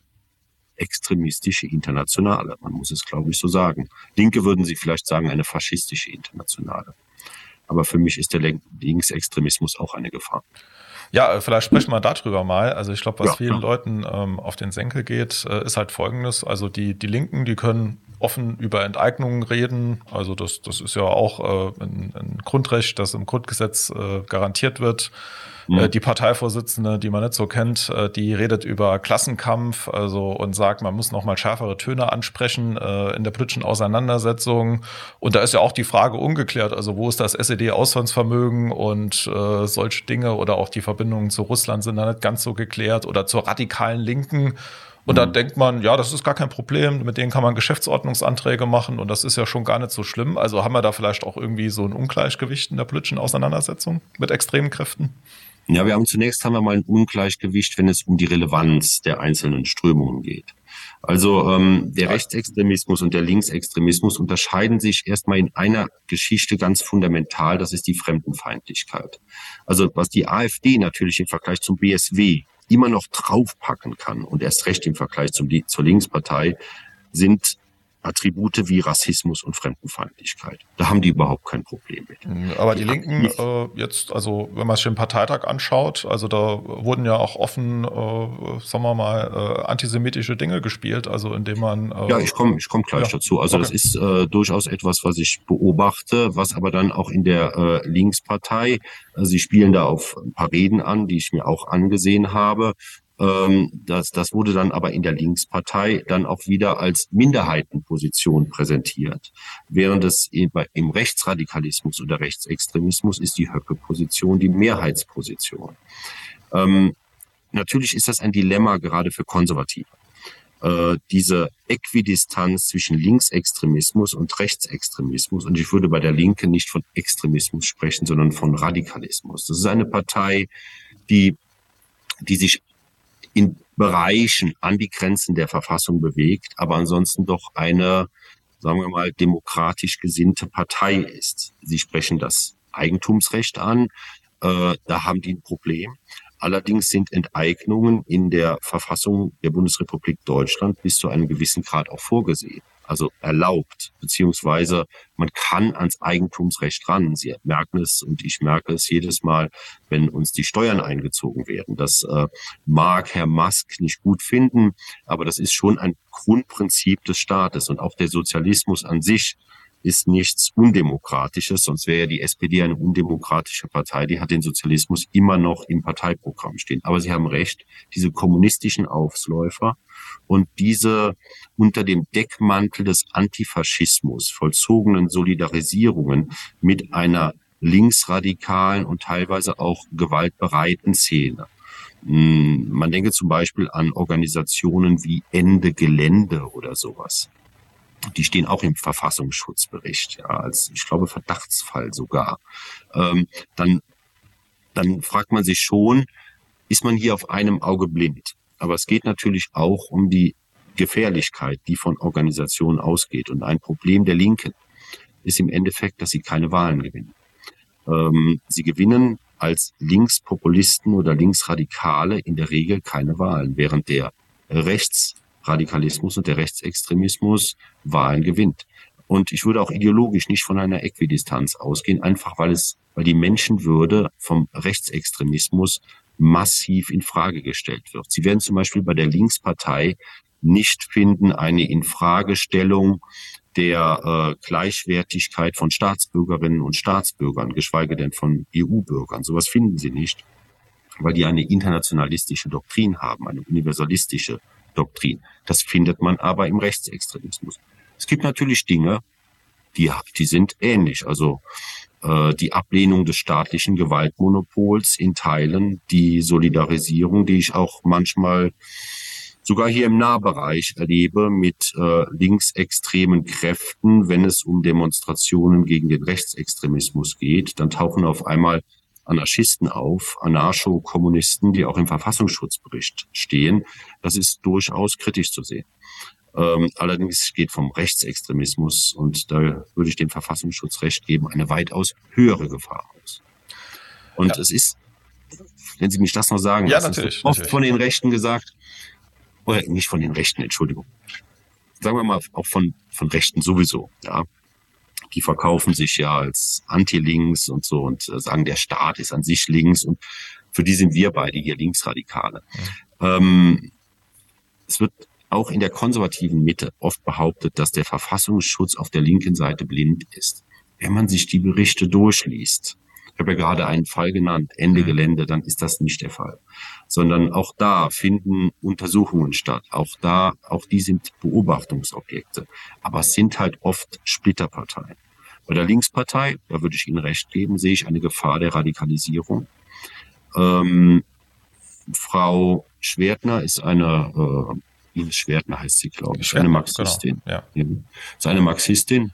extremistische Internationale. Man muss es, glaube ich, so sagen. Linke würden Sie vielleicht sagen, eine faschistische Internationale. Aber für mich ist der Linksextremismus auch eine Gefahr. Ja, vielleicht sprechen wir darüber mal. Also ich glaube, was ja, vielen ja. Leuten ähm, auf den Senkel geht, äh, ist halt Folgendes. Also die, die Linken, die können offen über Enteignungen reden. Also das, das ist ja auch äh, ein, ein Grundrecht, das im Grundgesetz äh, garantiert wird. Mhm. Äh, die Parteivorsitzende, die man nicht so kennt, äh, die redet über Klassenkampf, also und sagt, man muss noch mal schärfere Töne ansprechen äh, in der politischen Auseinandersetzung. Und da ist ja auch die Frage ungeklärt. Also wo ist das S E D-Auslandsvermögen und äh, solche Dinge oder auch die Verbindungen zu Russland sind da nicht ganz so geklärt oder zur radikalen Linken. Und da denkt man, ja, das ist gar kein Problem, mit denen kann man Geschäftsordnungsanträge machen und das ist ja schon gar nicht so schlimm. Also haben wir da vielleicht auch irgendwie so ein Ungleichgewicht in der politischen Auseinandersetzung mit extremen Kräften? Ja, wir haben zunächst haben wir mal ein Ungleichgewicht, wenn es um die Relevanz der einzelnen Strömungen geht. Also ähm, der Rechtsextremismus und der Linksextremismus unterscheiden sich erstmal in einer Geschichte ganz fundamental, das ist die Fremdenfeindlichkeit. Also was die AfD natürlich im Vergleich zum B S W immer noch draufpacken kann und erst recht im Vergleich zum, zur Linkspartei, sind Attribute wie Rassismus und Fremdenfeindlichkeit. Da haben die überhaupt kein Problem mit. Aber die, die Linken äh, jetzt, also wenn man sich den Parteitag anschaut, also da wurden ja auch offen, äh, sagen wir mal, äh, antisemitische Dinge gespielt, also indem man... Äh, ja, ich komme ich komm gleich ja. dazu. Also okay. Das ist äh, durchaus etwas, was ich beobachte, was aber dann auch in der äh, Linkspartei, äh, sie spielen da auf ein paar Reden an, die ich mir auch angesehen habe. Das, das wurde dann aber in der Linkspartei dann auch wieder als Minderheitenposition präsentiert. Während es im Rechtsradikalismus oder Rechtsextremismus ist die Höcke-Position die Mehrheitsposition. Ähm, natürlich ist das ein Dilemma gerade für Konservative. Äh, diese Äquidistanz zwischen Linksextremismus und Rechtsextremismus, und ich würde bei der Linken nicht von Extremismus sprechen, sondern von Radikalismus. Das ist eine Partei, die, die sich in Bereichen an die Grenzen der Verfassung bewegt, aber ansonsten doch eine, sagen wir mal, demokratisch gesinnte Partei ist. Sie sprechen das Eigentumsrecht an, äh, da haben die ein Problem. Allerdings sind Enteignungen in der Verfassung der Bundesrepublik Deutschland bis zu einem gewissen Grad auch vorgesehen. Also erlaubt, beziehungsweise man kann ans Eigentumsrecht ran. Sie merken es und ich merke es jedes Mal, wenn uns die Steuern eingezogen werden. Das äh, mag Herr Musk nicht gut finden, aber das ist schon ein Grundprinzip des Staates. Und auch der Sozialismus an sich ist nichts Undemokratisches, sonst wäre ja die S P D eine undemokratische Partei, die hat den Sozialismus immer noch im Parteiprogramm stehen. Aber Sie haben recht, diese kommunistischen Ausläufer und diese unter dem Deckmantel des Antifaschismus vollzogenen Solidarisierungen mit einer linksradikalen und teilweise auch gewaltbereiten Szene. Man denke zum Beispiel an Organisationen wie Ende Gelände oder sowas. Die stehen auch im Verfassungsschutzbericht, ja, als, ich glaube, Verdachtsfall sogar. Ähm, dann, dann fragt man sich schon, ist man hier auf einem Auge blind? Aber es geht natürlich auch um die Gefährlichkeit, die von Organisationen ausgeht. Und ein Problem der Linken ist im Endeffekt, dass sie keine Wahlen gewinnen. Ähm, sie gewinnen als Linkspopulisten oder Linksradikale in der Regel keine Wahlen, während der Rechts Radikalismus und der Rechtsextremismus Wahlen gewinnt. Und ich würde auch ideologisch nicht von einer Äquidistanz ausgehen, einfach weil es, weil die Menschenwürde vom Rechtsextremismus massiv in Frage gestellt wird. Sie werden zum Beispiel bei der Linkspartei nicht finden eine Infragestellung der äh, Gleichwertigkeit von Staatsbürgerinnen und Staatsbürgern, geschweige denn von E U-Bürgern. Sowas finden Sie nicht, weil die eine internationalistische Doktrin haben, eine universalistische Doktrin. Das findet man aber im Rechtsextremismus. Es gibt natürlich Dinge, die, die sind ähnlich. Also äh, die Ablehnung des staatlichen Gewaltmonopols in Teilen, die Solidarisierung, die ich auch manchmal sogar hier im Nahbereich erlebe mit äh, linksextremen Kräften, wenn es um Demonstrationen gegen den Rechtsextremismus geht, dann tauchen auf einmal Anarchisten auf, Anarcho-Kommunisten, die auch im Verfassungsschutzbericht stehen. Das ist durchaus kritisch zu sehen. Ähm, allerdings geht vom Rechtsextremismus, und da würde ich dem Verfassungsschutz recht geben, eine weitaus höhere Gefahr aus. Und ja. es ist, wenn Sie mich das noch sagen, ja, das natürlich, ist oft natürlich. von den Rechten gesagt, oder nicht von den Rechten, Entschuldigung, sagen wir mal auch von, von Rechten sowieso, ja. Die verkaufen sich ja als Anti-Links und so und sagen, der Staat ist an sich links, und für die sind wir beide hier Linksradikale. Mhm. Ähm, es wird auch in der konservativen Mitte oft behauptet, dass der Verfassungsschutz auf der linken Seite blind ist. Wenn man sich die Berichte durchliest, ich habe ja gerade einen Fall genannt, Ende Gelände, dann ist das nicht der Fall. Sondern auch da finden Untersuchungen statt. Auch da, auch die sind Beobachtungsobjekte. Aber es sind halt oft Splitterparteien. Bei der Linkspartei, da würde ich Ihnen recht geben, sehe ich eine Gefahr der Radikalisierung. Ähm, Frau Schwertner ist eine, äh, Ines Schwertner heißt sie, glaube ich, Schwertner, eine Marxistin. Genau, ja. Ist eine Marxistin.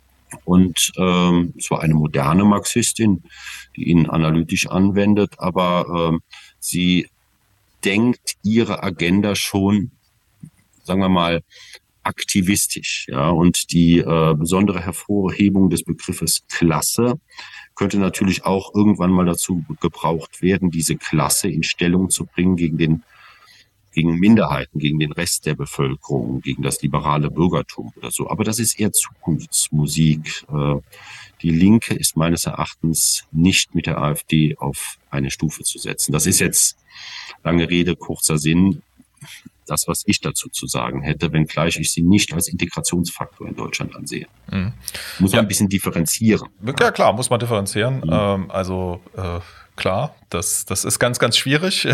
Und ähm, zwar eine moderne Marxistin, die ihn analytisch anwendet, aber ähm, sie denkt ihre Agenda schon, sagen wir mal, aktivistisch. Ja, und die äh, besondere Hervorhebung des Begriffes Klasse könnte natürlich auch irgendwann mal dazu gebraucht werden, diese Klasse in Stellung zu bringen gegen den gegen Minderheiten, gegen den Rest der Bevölkerung, gegen das liberale Bürgertum oder so. Aber das ist eher Zukunftsmusik. Die Linke ist meines Erachtens nicht mit der AfD auf eine Stufe zu setzen. Das ist jetzt, lange Rede, kurzer Sinn, das, was ich dazu zu sagen hätte, wenngleich ich sie nicht als Integrationsfaktor in Deutschland ansehe. Mhm. Muss man ja ein bisschen differenzieren. Ja, klar, muss man differenzieren. Mhm. Ähm, also äh, klar, das, das ist ganz, ganz schwierig.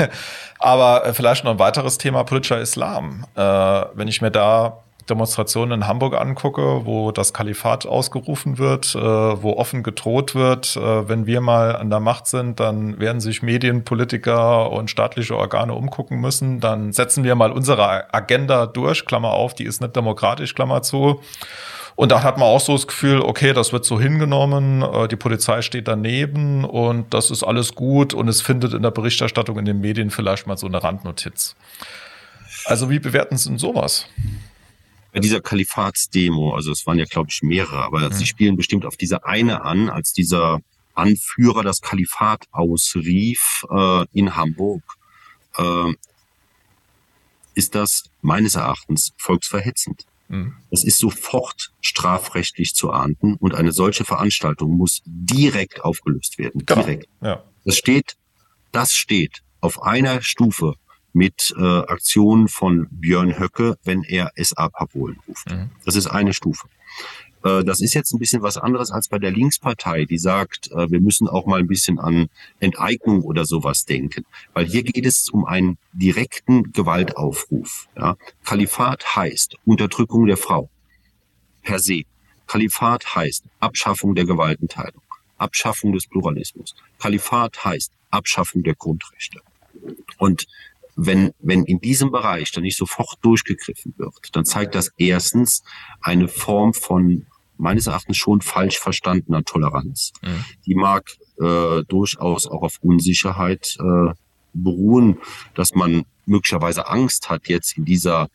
Aber äh, vielleicht noch ein weiteres Thema, politischer Islam. Äh, wenn ich mir da Demonstrationen in Hamburg angucke, wo das Kalifat ausgerufen wird, äh, wo offen gedroht wird, äh, wenn wir mal an der Macht sind, dann werden sich Medien, Politiker und staatliche Organe umgucken müssen. Dann setzen wir mal unsere Agenda durch, Klammer auf, die ist nicht demokratisch, Klammer zu. Und da hat man auch so das Gefühl, okay, das wird so hingenommen, äh, die Polizei steht daneben und das ist alles gut und es findet in der Berichterstattung in den Medien vielleicht mal so eine Randnotiz. Also wie bewerten Sie denn sowas? Bei dieser Kalifatsdemo, also es waren ja, glaube ich, mehrere, aber mhm. sie spielen bestimmt auf diese eine an, als dieser Anführer das Kalifat ausrief äh, in Hamburg, äh, ist das meines Erachtens volksverhetzend. Mhm. Das ist sofort strafrechtlich zu ahnden und eine solche Veranstaltung muss direkt aufgelöst werden. Genau. Direkt. Ja. Das steht, das steht auf einer Stufe mit äh, Aktionen von Björn Höcke, wenn er S A Parolen ruft. Mhm. Das ist eine Stufe. Äh, das ist jetzt ein bisschen was anderes als bei der Linkspartei, die sagt, äh, wir müssen auch mal ein bisschen an Enteignung oder sowas denken. Weil hier geht es um einen direkten Gewaltaufruf. Ja? Kalifat heißt Unterdrückung der Frau per se. Kalifat heißt Abschaffung der Gewaltenteilung, Abschaffung des Pluralismus. Kalifat heißt Abschaffung der Grundrechte. Und Wenn, wenn in diesem Bereich dann nicht sofort durchgegriffen wird, dann zeigt das erstens eine Form von meines Erachtens schon falsch verstandener Toleranz. Mhm. Die mag äh, durchaus auch auf Unsicherheit äh, beruhen, dass man möglicherweise Angst hat, jetzt in dieser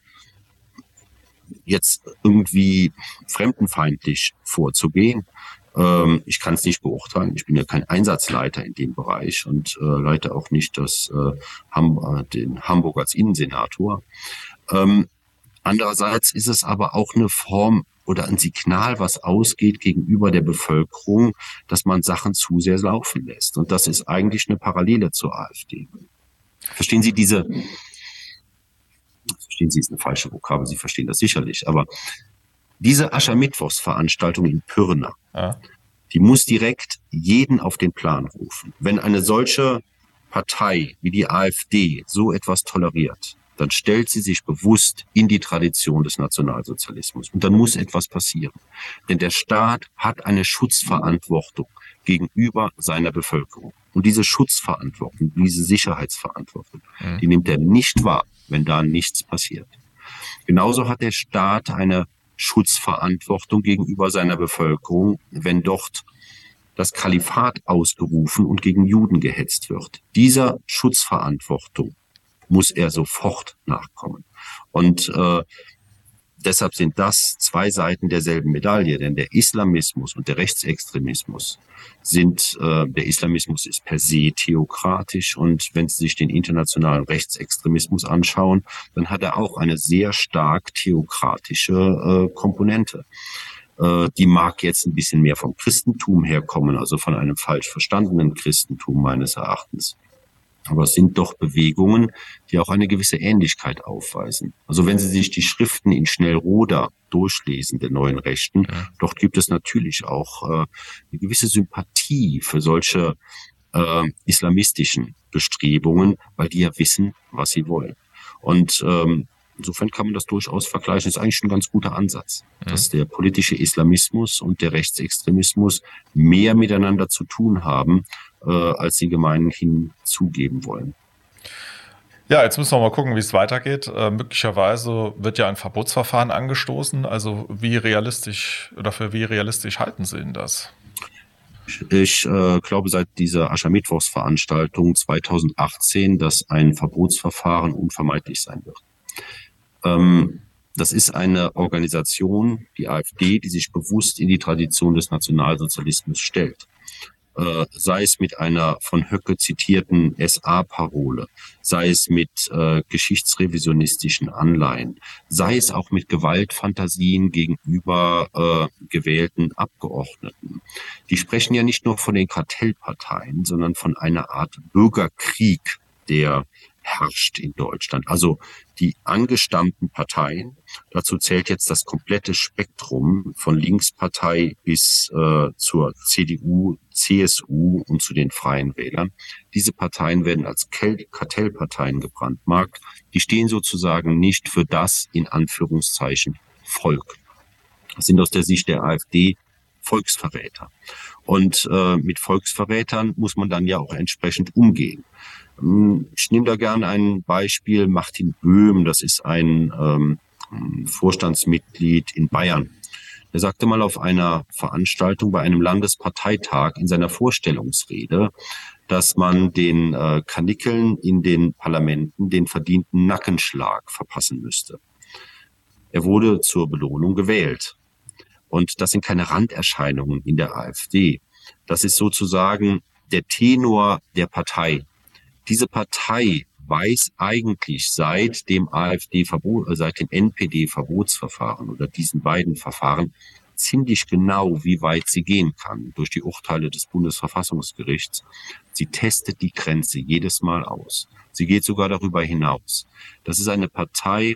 jetzt irgendwie fremdenfeindlich vorzugehen. Ich kann es nicht beurteilen. Ich bin ja kein Einsatzleiter in dem Bereich und äh, leite auch nicht das, äh, Ham, den Hamburg als Innensenator. Ähm, andererseits ist es aber auch eine Form oder ein Signal, was ausgeht gegenüber der Bevölkerung, dass man Sachen zu sehr laufen lässt. Und das ist eigentlich eine Parallele zur AfD. Verstehen Sie diese, verstehen Sie, ist eine falsche Vokabel, Sie verstehen das sicherlich, aber diese Aschermittwochsveranstaltung in Pirna, ja. die muss direkt jeden auf den Plan rufen. Wenn eine solche Partei wie die AfD so etwas toleriert, dann stellt sie sich bewusst in die Tradition des Nationalsozialismus. Und dann muss etwas passieren. Denn der Staat hat eine Schutzverantwortung gegenüber seiner Bevölkerung. Und diese Schutzverantwortung, diese Sicherheitsverantwortung, mhm. die nimmt er nicht wahr, wenn da nichts passiert. Genauso hat der Staat eine Schutzverantwortung gegenüber seiner Bevölkerung, wenn dort das Kalifat ausgerufen und gegen Juden gehetzt wird. Dieser Schutzverantwortung muss er sofort nachkommen. Und äh, deshalb sind das zwei Seiten derselben Medaille, denn der Islamismus und der Rechtsextremismus sind, äh, der Islamismus ist per se theokratisch, und wenn Sie sich den internationalen Rechtsextremismus anschauen, dann hat er auch eine sehr stark theokratische äh, Komponente. Äh, die mag jetzt ein bisschen mehr vom Christentum herkommen, also von einem falsch verstandenen Christentum meines Erachtens. Aber es sind doch Bewegungen, die auch eine gewisse Ähnlichkeit aufweisen. Also wenn Sie sich die Schriften in Schnellroda durchlesen, der neuen Rechten, ja. dort gibt es natürlich auch äh, eine gewisse Sympathie für solche äh, islamistischen Bestrebungen, weil die ja wissen, was sie wollen. Und ähm, insofern kann man das durchaus vergleichen. Das ist eigentlich ein ganz guter Ansatz, ja. dass der politische Islamismus und der Rechtsextremismus mehr miteinander zu tun haben, äh, als sie gemeinhin zugeben wollen. Ja, jetzt müssen wir mal gucken, wie es weitergeht. Äh, möglicherweise wird ja ein Verbotsverfahren angestoßen. Also wie realistisch oder für wie realistisch halten Sie denn das? Ich äh, glaube seit dieser Aschermittwochsveranstaltung zweitausendachtzehn, dass ein Verbotsverfahren unvermeidlich sein wird. Ähm, das ist eine Organisation, die AfD, die sich bewusst in die Tradition des Nationalsozialismus stellt. Äh, sei es mit einer von Höcke zitierten S A-Parole, sei es mit äh, geschichtsrevisionistischen Anleihen, sei es auch mit Gewaltfantasien gegenüber äh, gewählten Abgeordneten. Die sprechen ja nicht nur von den Kartellparteien, sondern von einer Art Bürgerkrieg, der herrscht in Deutschland. Also die angestammten Parteien, dazu zählt jetzt das komplette Spektrum von Linkspartei bis äh, zur C D U, C S U und zu den Freien Wählern. Diese Parteien werden als Kartellparteien gebrandmarkt. Die stehen sozusagen nicht für das, in Anführungszeichen, Volk. Das sind aus der Sicht der AfD Volksverräter. Und äh, mit Volksverrätern muss man dann ja auch entsprechend umgehen. Ich nehme da gerne ein Beispiel, Martin Böhm, das ist ein ähm, Vorstandsmitglied in Bayern. Der sagte mal auf einer Veranstaltung bei einem Landesparteitag in seiner Vorstellungsrede, dass man den äh, Kanickeln in den Parlamenten den verdienten Nackenschlag verpassen müsste. Er wurde zur Belohnung gewählt. Und das sind keine Randerscheinungen in der AfD. Das ist sozusagen der Tenor der Partei. Diese Partei weiß eigentlich seit dem AfD-Verbot, seit dem N P D-Verbotsverfahren oder diesen beiden Verfahren ziemlich genau, wie weit sie gehen kann durch die Urteile des Bundesverfassungsgerichts. Sie testet die Grenze jedes Mal aus. Sie geht sogar darüber hinaus. Das ist eine Partei,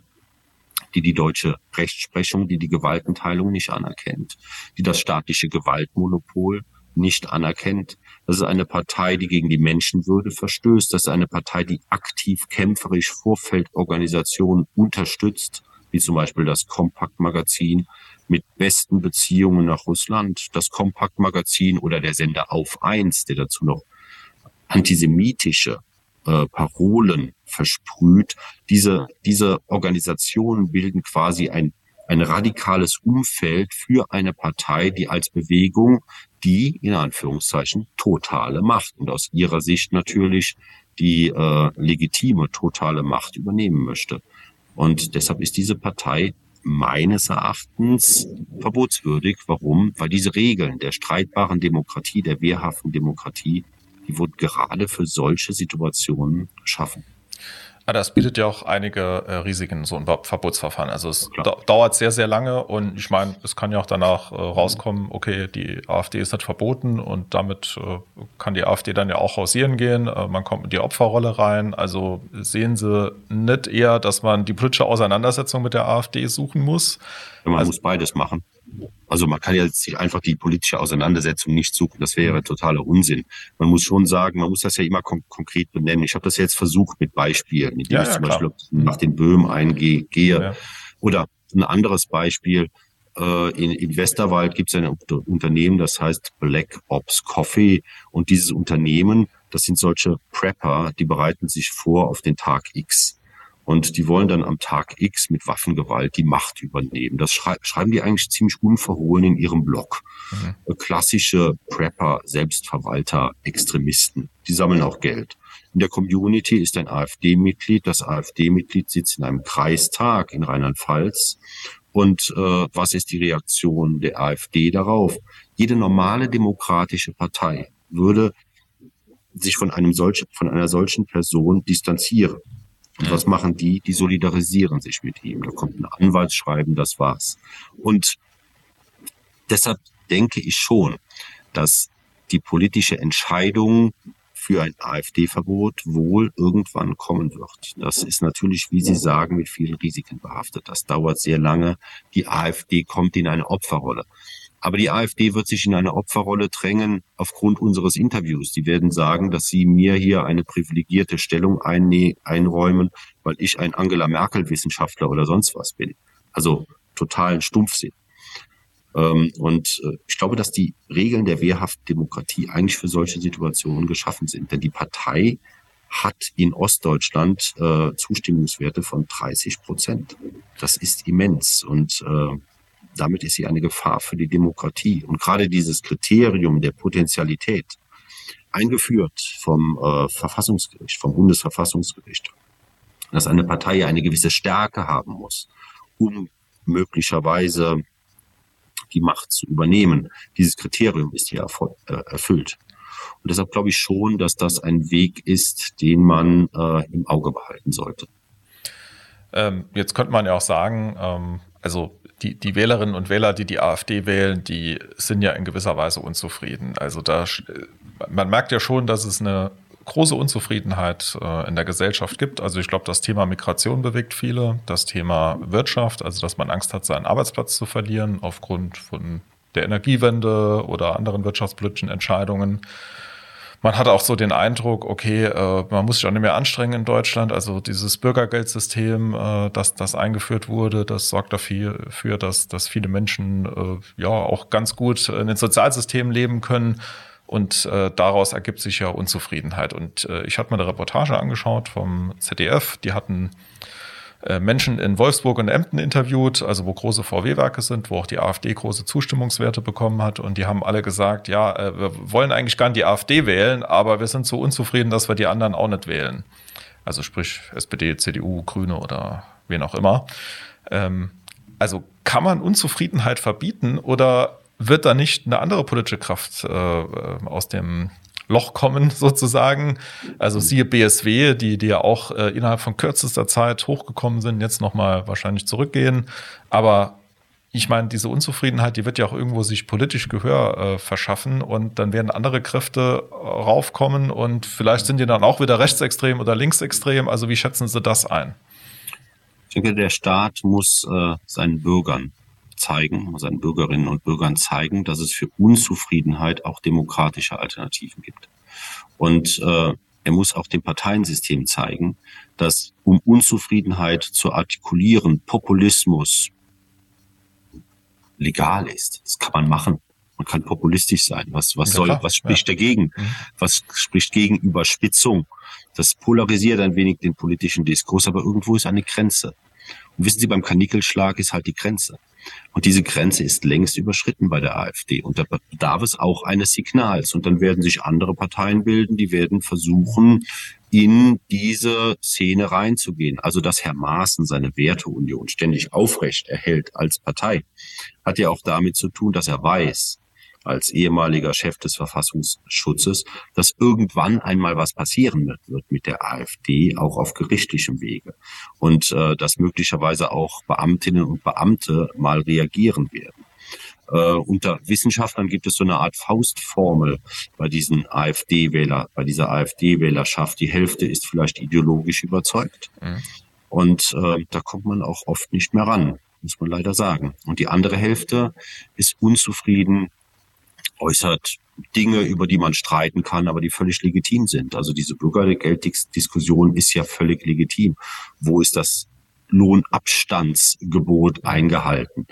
die die deutsche Rechtsprechung, die die Gewaltenteilung nicht anerkennt, die das staatliche Gewaltmonopol nicht anerkennt. Das ist eine Partei, die gegen die Menschenwürde verstößt. Das ist eine Partei, die aktiv kämpferisch Vorfeldorganisationen unterstützt, wie zum Beispiel das Kompakt-Magazin mit besten Beziehungen nach Russland, das Kompakt-Magazin oder der Sender Auf eins, der dazu noch antisemitische äh, Parolen versprüht. Diese, diese Organisationen bilden quasi ein ein radikales Umfeld für eine Partei, die als Bewegung die, in Anführungszeichen, totale Macht und aus ihrer Sicht natürlich die äh, legitime totale Macht übernehmen möchte. Und deshalb ist diese Partei meines Erachtens verbotswürdig. Warum? Weil diese Regeln der streitbaren Demokratie, der wehrhaften Demokratie, die wurden gerade für solche Situationen geschaffen. Ah, das bietet ja auch einige äh, Risiken, so ein Verbotsverfahren. Also es da, dauert sehr, sehr lange und ich meine, es kann ja auch danach äh, rauskommen, okay, die AfD ist nicht verboten und damit äh, kann die AfD dann ja auch hausieren gehen. Äh, man kommt in die Opferrolle rein. Also sehen Sie nicht eher, dass man die politische Auseinandersetzung mit der AfD suchen muss? Man also, muss beides machen. Also man kann ja sich einfach die politische Auseinandersetzung nicht suchen. Das wäre mhm. totaler Unsinn. Man muss schon sagen, man muss das ja immer kon- konkret benennen. Ich habe das jetzt versucht mit Beispielen, indem ja, ich ja, zum klar. Beispiel nach den Böhmen eingehe. Ja. Ja. Oder ein anderes Beispiel. In, in Westerwald gibt es ein Unternehmen, das heißt Black Ops Coffee. Und dieses Unternehmen, das sind solche Prepper, die bereiten sich vor auf den Tag X. Und die wollen dann am Tag X mit Waffengewalt die Macht übernehmen. Das schrei- schreiben die eigentlich ziemlich unverhohlen in ihrem Blog. Mhm. Klassische Prepper, Selbstverwalter, Extremisten. Die sammeln auch Geld. In der Community ist ein AfD-Mitglied. Das AfD-Mitglied sitzt in einem Kreistag in Rheinland-Pfalz. Und äh, was ist die Reaktion der AfD darauf? Jede normale demokratische Partei würde sich von einem solchen, von einer solchen Person distanzieren. Und was machen die? Die solidarisieren sich mit ihm. Da kommt ein Anwaltsschreiben, das war's. Und deshalb denke ich schon, dass die politische Entscheidung für ein AfD-Verbot wohl irgendwann kommen wird. Das ist natürlich, wie Sie sagen, mit vielen Risiken behaftet. Das dauert sehr lange. Die AfD kommt in eine Opferrolle. Aber die AfD wird sich in eine Opferrolle drängen aufgrund unseres Interviews. Die werden sagen, dass sie mir hier eine privilegierte Stellung einne- einräumen, weil ich ein Angela Merkel-Wissenschaftler oder sonst was bin. Also totalen Stumpfsinn. Und ich glaube, dass die Regeln der wehrhaften Demokratie eigentlich für solche Situationen geschaffen sind. Denn die Partei hat in Ostdeutschland äh, Zustimmungswerte von dreißig Prozent. Das ist immens. Und äh, damit ist sie eine Gefahr für die Demokratie. Und gerade dieses Kriterium der Potentialität, eingeführt vom äh, Verfassungsgericht, vom Bundesverfassungsgericht, dass eine Partei eine gewisse Stärke haben muss, um möglicherweise die Macht zu übernehmen. Dieses Kriterium ist hier erfol- äh, erfüllt. Und deshalb glaube ich schon, dass das ein Weg ist, den man äh, im Auge behalten sollte. Ähm, jetzt könnte man ja auch sagen, ähm, also die, die Wählerinnen und Wähler, die die AfD wählen, die sind ja in gewisser Weise unzufrieden. Also da, man merkt ja schon, dass es eine große Unzufriedenheit äh, in der Gesellschaft gibt. Also ich glaube, das Thema Migration bewegt viele, das Thema Wirtschaft, also dass man Angst hat, seinen Arbeitsplatz zu verlieren aufgrund von der Energiewende oder anderen wirtschaftspolitischen Entscheidungen. Man hat auch so den Eindruck, okay, äh, man muss sich auch nicht mehr anstrengen in Deutschland. Also dieses Bürgergeldsystem, äh, das, das eingeführt wurde, das sorgt dafür, für, dass, dass viele Menschen äh, ja auch ganz gut in den Sozialsystemen leben können. Und äh, daraus ergibt sich ja Unzufriedenheit. Und äh, ich hatte mir eine Reportage angeschaut vom Z D F. Die hatten äh, Menschen in Wolfsburg und Emden interviewt, also wo große V W-Werke sind, wo auch die AfD große Zustimmungswerte bekommen hat. Und die haben alle gesagt, ja, äh, wir wollen eigentlich gar nicht die AfD wählen, aber wir sind so unzufrieden, dass wir die anderen auch nicht wählen. Also sprich S P D, C D U, Grüne oder wen auch immer. Ähm, also kann man Unzufriedenheit verbieten oder wird da nicht eine andere politische Kraft äh, aus dem Loch kommen, sozusagen? Also siehe B S W, die, die ja auch äh, innerhalb von kürzester Zeit hochgekommen sind, jetzt nochmal wahrscheinlich zurückgehen. Aber ich meine, diese Unzufriedenheit, die wird ja auch irgendwo sich politisch Gehör äh, verschaffen und dann werden andere Kräfte äh, raufkommen und vielleicht sind die dann auch wieder rechtsextrem oder linksextrem. Also wie schätzen Sie das ein? Ich denke, der Staat muss äh, seinen Bürgern zeigen, seinen Bürgerinnen und Bürgern zeigen, dass es für Unzufriedenheit auch demokratische Alternativen gibt. Und äh, er muss auch dem Parteiensystem zeigen, dass um Unzufriedenheit zu artikulieren, Populismus legal ist. Das kann man machen. Man kann populistisch sein. Was, was soll, was spricht ja dagegen? Mhm. Was spricht gegen Überspitzung? Das polarisiert ein wenig den politischen Diskurs, aber irgendwo ist eine Grenze. Und wissen Sie, beim Kanickelschlag ist halt die Grenze. Und diese Grenze ist längst überschritten bei der AfD. Und da bedarf es auch eines Signals. Und dann werden sich andere Parteien bilden, die werden versuchen, in diese Szene reinzugehen. Also, dass Herr Maaßen seine Werteunion ständig aufrecht erhält als Partei, hat ja auch damit zu tun, dass er weiß, als ehemaliger Chef des Verfassungsschutzes, dass irgendwann einmal was passieren wird mit der AfD, auch auf gerichtlichem Wege. Und äh, dass möglicherweise auch Beamtinnen und Beamte mal reagieren werden. Äh, unter Wissenschaftlern gibt es so eine Art Faustformel bei diesen AfD-Wähler, bei dieser AfD-Wählerschaft. Die Hälfte ist vielleicht ideologisch überzeugt. Mhm. Und äh, da kommt man auch oft nicht mehr ran, muss man leider sagen. Und die andere Hälfte ist unzufrieden, äußert Dinge, über die man streiten kann, aber die völlig legitim sind. Also diese Bürgergelddiskussion ist ja völlig legitim. Wo ist das Lohnabstandsgebot eingehalten?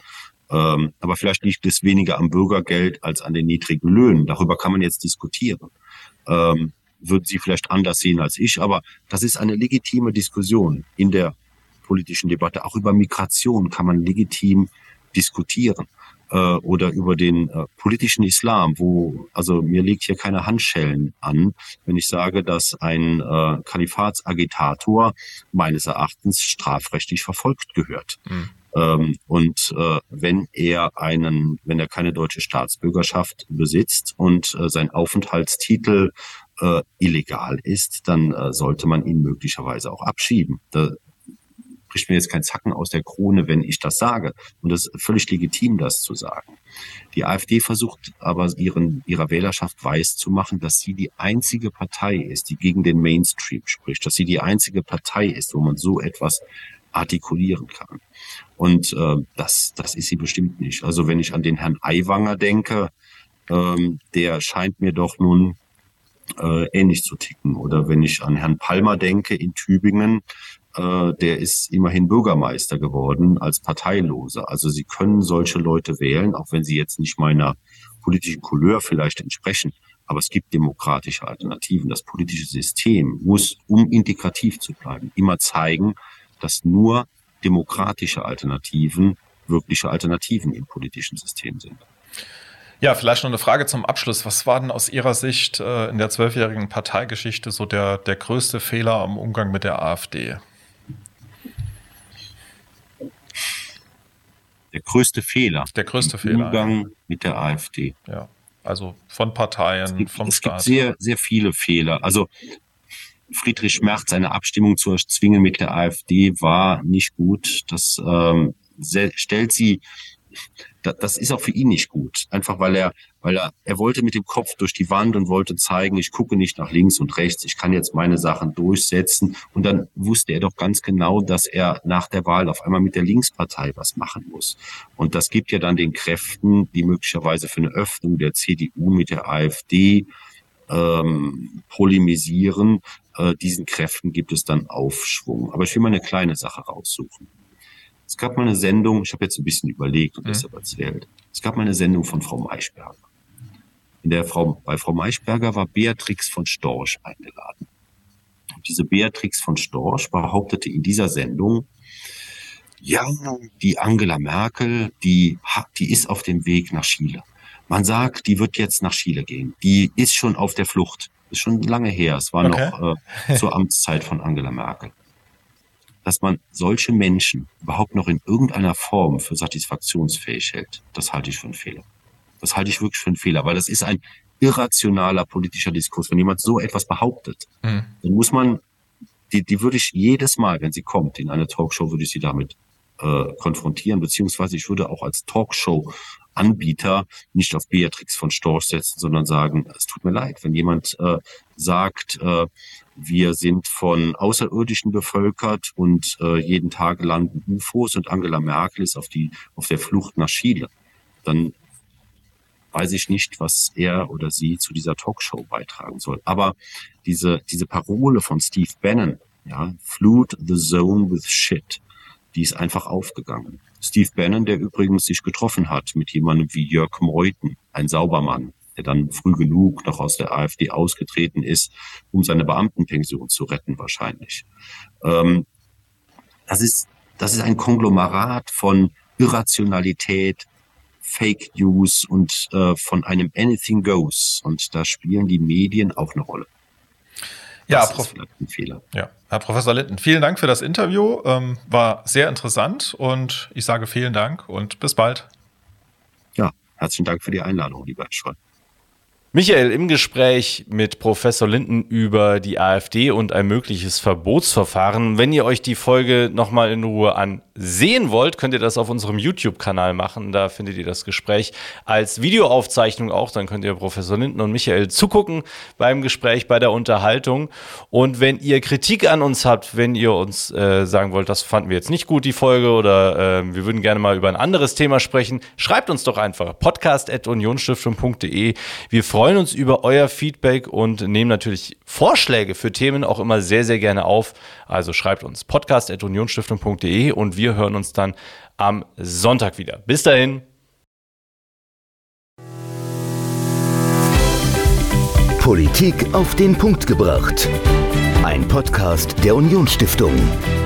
Ähm, aber vielleicht liegt es weniger am Bürgergeld als an den niedrigen Löhnen. Darüber kann man jetzt diskutieren. Ähm, würden Sie vielleicht anders sehen als ich, aber das ist eine legitime Diskussion in der politischen Debatte. Auch über Migration kann man legitim diskutieren. Äh, oder über den äh, politischen Islam, wo, also mir liegt hier keine Handschellen an, wenn ich sage, dass ein äh, Kalifatsagitator meines Erachtens strafrechtlich verfolgt gehört. Mhm. Ähm, und äh, wenn er einen, wenn er keine deutsche Staatsbürgerschaft besitzt und äh, sein Aufenthaltstitel äh, illegal ist, dann äh, sollte man ihn möglicherweise auch abschieben. Da bricht mir jetzt kein Zacken aus der Krone, wenn ich das sage. Und das ist völlig legitim, das zu sagen. Die AfD versucht aber ihren, ihrer Wählerschaft weiszumachen, dass sie die einzige Partei ist, die gegen den Mainstream spricht, dass sie die einzige Partei ist, wo man so etwas artikulieren kann. Und äh, das, das ist sie bestimmt nicht. Also wenn ich an den Herrn Aiwanger denke, ähm, der scheint mir doch nun äh, ähnlich zu ticken. Oder wenn ich an Herrn Palmer denke in Tübingen, äh, der ist immerhin Bürgermeister geworden als Parteiloser. Also Sie können solche Leute wählen, auch wenn sie jetzt nicht meiner politischen Couleur vielleicht entsprechen. Aber es gibt demokratische Alternativen. Das politische System muss, um integrativ zu bleiben, immer zeigen, dass nur demokratische Alternativen wirkliche Alternativen im politischen System sind. Ja, vielleicht noch eine Frage zum Abschluss. Was war denn aus Ihrer Sicht äh, in der zwölfjährigen Parteigeschichte so der, der größte Fehler am Umgang mit der AfD? Der größte Fehler. Der größte im Fehler. Umgang ja. mit der AfD. Ja, also von Parteien, es gibt, vom es Staat. Es gibt sehr, sehr viele Fehler. Also Friedrich Merz, seine Abstimmung zu erzwingen mit der AfD war nicht gut. Das ähm, stellt sie, das, das ist auch für ihn nicht gut. Einfach weil er, weil er, er wollte mit dem Kopf durch die Wand und wollte zeigen, ich gucke nicht nach links und rechts, ich kann jetzt meine Sachen durchsetzen. Und dann wusste er doch ganz genau, dass er nach der Wahl auf einmal mit der Linkspartei was machen muss. Und das gibt ja dann den Kräften, die möglicherweise für eine Öffnung der C D U mit der AfD ähm, polemisieren, äh, diesen Kräften gibt es dann Aufschwung. Aber ich will mal eine kleine Sache raussuchen. Es gab mal eine Sendung, ich habe jetzt ein bisschen überlegt und mhm. deshalb erzählt. Es gab mal eine Sendung von Frau Maischberger. In der Frau, bei Frau Maischberger war Beatrix von Storch eingeladen. Und diese Beatrix von Storch behauptete in dieser Sendung, ja, die Angela Merkel, die, die ist auf dem Weg nach Chile. Man sagt, die wird jetzt nach Chile gehen. Die ist schon auf der Flucht. Das ist schon lange her. Es war okay. noch äh, zur Amtszeit von Angela Merkel. Dass man solche Menschen überhaupt noch in irgendeiner Form für satisfaktionsfähig hält, das halte ich für einen Fehler. Das halte ich wirklich für einen Fehler, weil das ist ein irrationaler politischer Diskurs. Wenn jemand so etwas behauptet, mhm. dann muss man, die, die würde ich jedes Mal, wenn sie kommt, in eine Talkshow, würde ich sie damit äh, konfrontieren, beziehungsweise ich würde auch als Talkshow-Anbieter nicht auf Beatrix von Storch setzen, sondern sagen, es tut mir leid, wenn jemand äh, sagt, äh, wir sind von Außerirdischen bevölkert und äh, jeden Tag landen U F Os und Angela Merkel ist auf die auf der Flucht nach Chile, dann weiß ich nicht, was er oder sie zu dieser Talkshow beitragen soll. Aber diese diese Parole von Steve Bannon, ja, flood the zone with shit, die ist einfach aufgegangen. Steve Bannon, der übrigens sich getroffen hat mit jemandem wie Jörg Meuthen, ein Saubermann, der dann früh genug noch aus der AfD ausgetreten ist, um seine Beamtenpension zu retten wahrscheinlich. Ähm, das ist, das ist ein Konglomerat von Irrationalität, Fake News und äh, von einem Anything Goes. Und da spielen die Medien auch eine Rolle. Ja, das ist vielleicht ein Fehler. Ja, Herr Professor Linden, vielen Dank für das Interview. Ähm, war sehr interessant und ich sage vielen Dank und bis bald. Ja, herzlichen Dank für die Einladung, lieber Herr Scholl. Michael, im Gespräch mit Professor Linden über die AfD und ein mögliches Verbotsverfahren. Wenn ihr euch die Folge nochmal in Ruhe ansehen wollt, könnt ihr das auf unserem YouTube-Kanal machen. Da findet ihr das Gespräch als Videoaufzeichnung auch. Dann könnt ihr Professor Linden und Michael zugucken beim Gespräch, bei der Unterhaltung. Und wenn ihr Kritik an uns habt, wenn ihr uns äh, sagen wollt, das fanden wir jetzt nicht gut, die Folge, oder äh, wir würden gerne mal über ein anderes Thema sprechen, schreibt uns doch einfach podcast at unionstiftung punkt de. Wir freuen freuen uns über euer Feedback und nehmen natürlich Vorschläge für Themen auch immer sehr, sehr gerne auf. Also schreibt uns podcast at unionstiftung punkt de und wir wir hören uns dann am Sonntag wieder. Bis dahin. Politik auf den Punkt gebracht. Ein Podcast der Unionsstiftung.